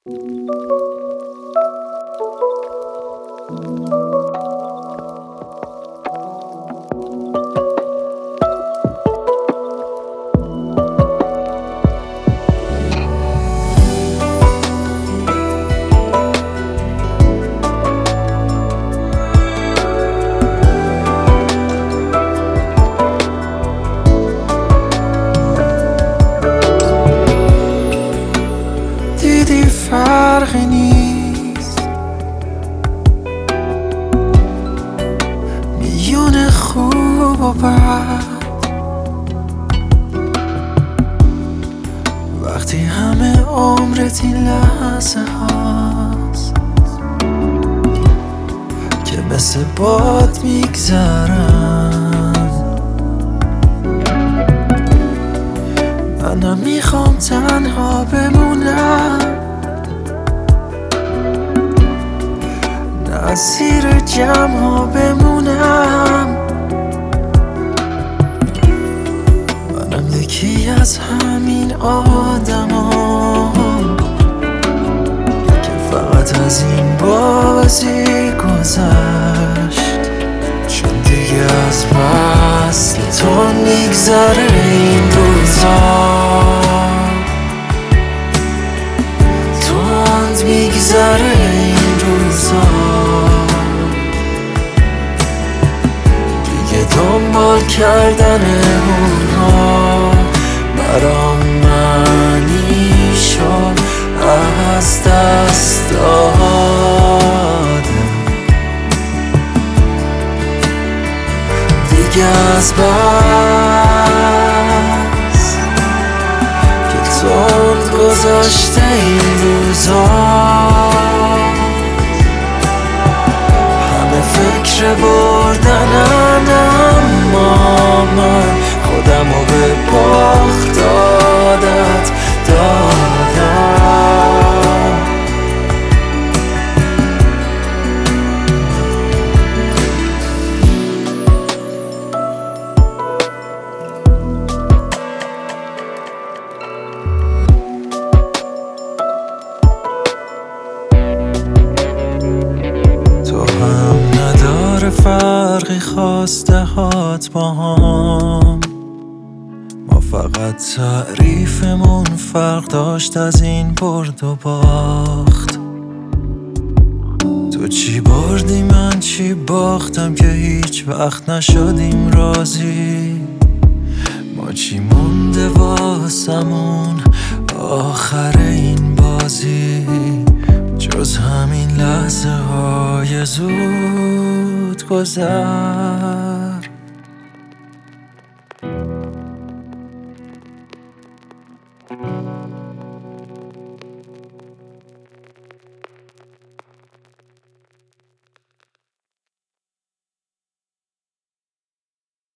دیدی فرقی نیست میون خوب و بد، وقتی همه عمرت این لحظه هاست که مثل باد میگذرن. منم میخوام تنها بمونم، نه زیر جمع ها بمونم. منم یکی از همین آدمام که فقط از این بازی گذشت، چون دیگه از وصل تو میگذره این روزا، تند میگذره این روزا. دیگه دنبال کردن اونها برام معنی شد از دست دادم. دیگه از بس که تند گذاشته این روزا، همه فکر بردنن، اما من خودمو به باخت عادت دادم. تو هم نداره فرقی خواسته هات با هم، ما فقط تعریفمون فرق داشت از این برد و باخت. تو چی بردی من چی باختم که هیچ وقت نشدیم راضی. ما چی مونده واسمون آخر این بازی، جز همین لحظه های زود گذر.